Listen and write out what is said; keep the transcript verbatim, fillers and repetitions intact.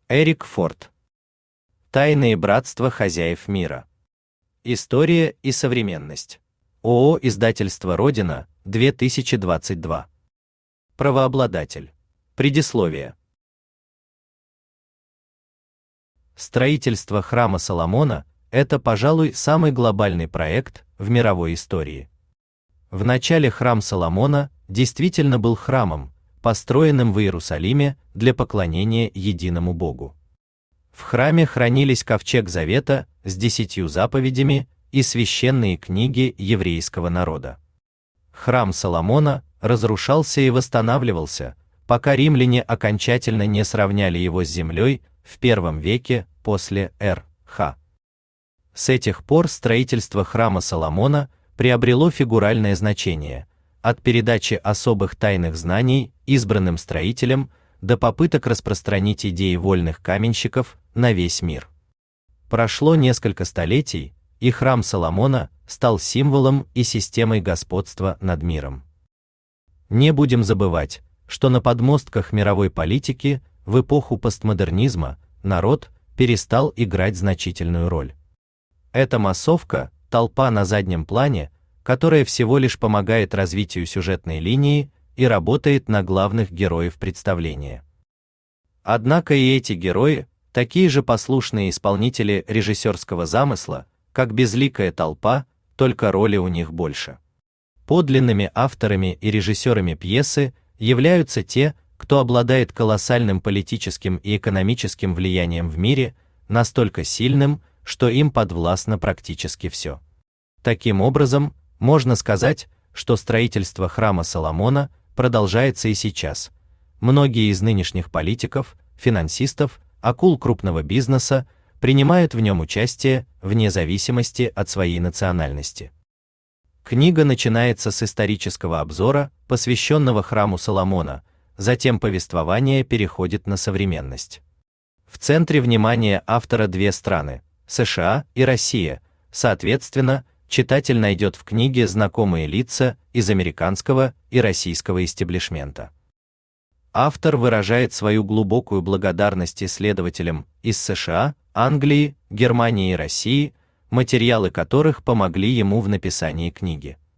Эрик Форд. Тайные братства хозяев мира. История и современность. ООО «Издательство Родина», две тысячи двадцать два. Правообладатель. Предисловие. Строительство храма Соломона – это, пожалуй, самый глобальный проект в мировой истории. В начале храм Соломона действительно был храмом, построенным в Иерусалиме для поклонения единому Богу. В храме хранились ковчег Завета с десятью заповедями и священные книги еврейского народа. Храм Соломона разрушался и восстанавливался, пока римляне окончательно не сравняли его с землей в первом веке после эры. С этих пор строительство храма Соломона приобрело фигуральное значение, от передачи особых тайных знаний избранным строителям до попыток распространить идеи вольных каменщиков на весь мир. Прошло несколько столетий, и храм Соломона стал символом и системой господства над миром. Не будем забывать, что на подмостках мировой политики в эпоху постмодернизма народ перестал играть значительную роль. Эта массовка, толпа на заднем плане, которая всего лишь помогает развитию сюжетной линии и работает на главных героев представления. Однако и эти герои такие же послушные исполнители режиссерского замысла, как безликая толпа, только роли у них больше. Подлинными авторами и режиссерами пьесы являются те, кто обладает колоссальным политическим и экономическим влиянием в мире, настолько сильным, что им подвластно практически все. Таким образом, можно сказать, что строительство храма Соломона продолжается и сейчас. Многие из нынешних политиков, финансистов, акул крупного бизнеса принимают в нем участие вне зависимости от своей национальности. Книга начинается с исторического обзора, посвященного храму Соломона, затем повествование переходит на современность. В центре внимания автора две страны – США и Россия, соответственно, читатель найдет в книге знакомые лица из американского и российского истеблишмента. Автор выражает свою глубокую благодарность исследователям из США, Англии, Германии и России, материалы которых помогли ему в написании книги.